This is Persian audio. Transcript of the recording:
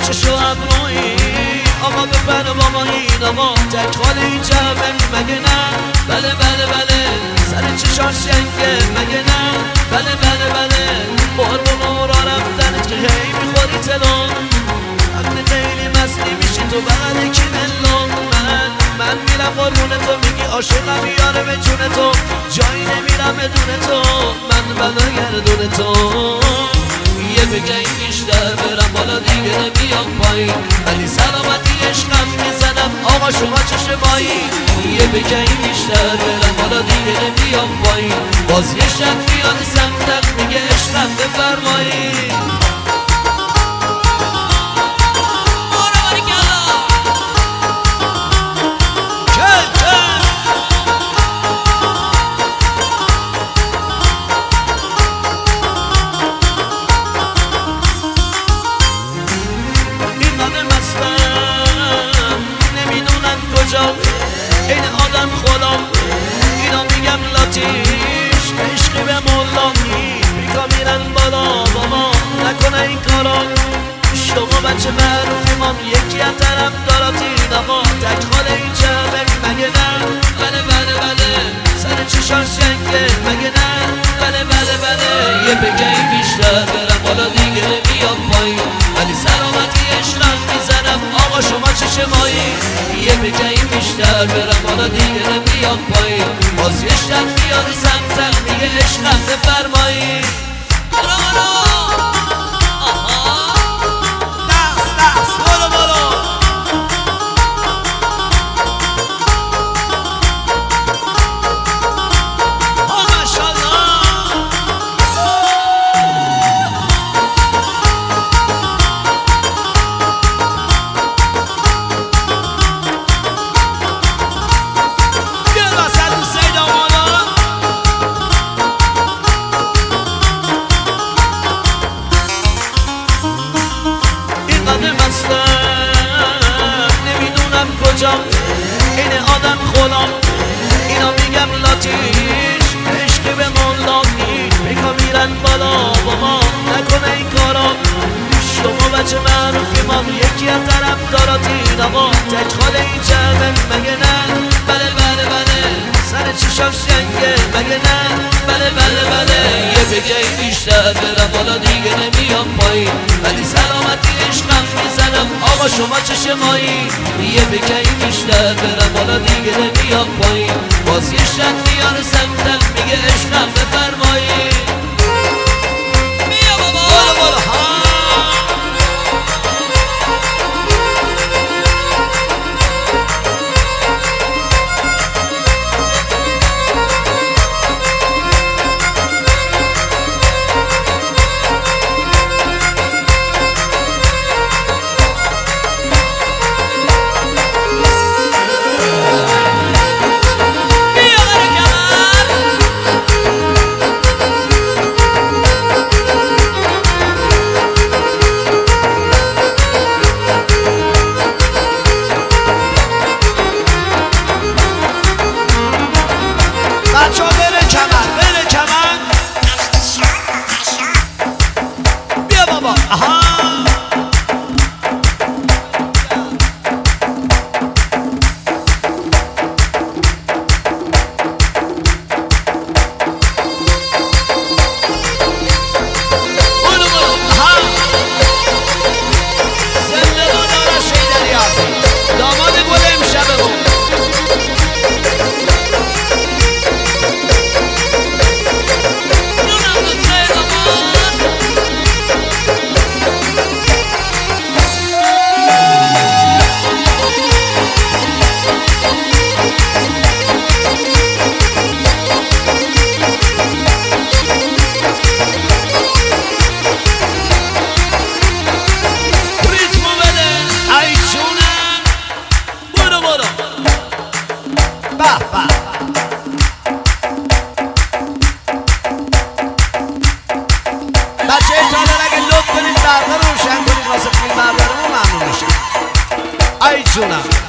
چشو ابرویی آقا بپر بابا این آقا تک خاله این جمعه مگه نه؟ بله بله بله سر چشاش شنگه مگه نه؟ بله بله بله قربون را رفتنت که هی میخوری تلون وقتی خیلی مستی میشی تو بغل کی ملون من میرم قربون تو میگی عاشقم یاره به جون تو جایی نمیرم بدون تو من بلا گردون تو یه بگیم بیشتر برم بالا دیگه نمیام پایین ولی سلامتی عشقم میزنم آقا شما چه شبایی یه بگیم بیشتر برم بالا دیگه نمیام پایین باز یه شب میاد سمتم میگه عشقم بفرمایید این آدم خودم اینا میگم لاتیش عشقی به مولامی بیکا میرن بالا بابا نکنه این کارا شما بچه معروفی من یکی از طرف داراتین آقا تک خاله این جمعه مگه نه؟ بله بله بله سر چشاش شنگه مگه نه؟ بله بله بله یه بگیم بیشتر برم بالا دیگه نمیام پایین ولی سلامتی عشقم میزنم آقا شما چه شمایی یه بگیم بیشتر برم بالا دیگه نمیام پایین باز یه شب میاد سمتم میگه عشقم بفرمایید این آدم خودم اینا میگم لاتیش عشقی به مولامی بیکا میرن بالا بابا نکنه این کارا شما بچه معروفی ما یکی از طرف داراتین آقا تک خاله این جمعه مگه نه؟ بله بله بله سر چشاش شنگه مگه نه؟ بله بله بله یه بگیم بیشتر برم بالا دیگه نمیام پایین ولی سلامتی عشقم میزنم آقا شما چه شمایی یه بگیم بیشتر برم بالا دیگه نمیام پایین باز یه شب میاره سمتم میگه عشقم بفرمایید بیا بابا بالا بالا ها بچه ها بره کمر بیا بابا آها بچه ایتالر اگه لطف کنید برقه روشن کنید واسه فیلم بردارمون ممنون میشه. ای جونم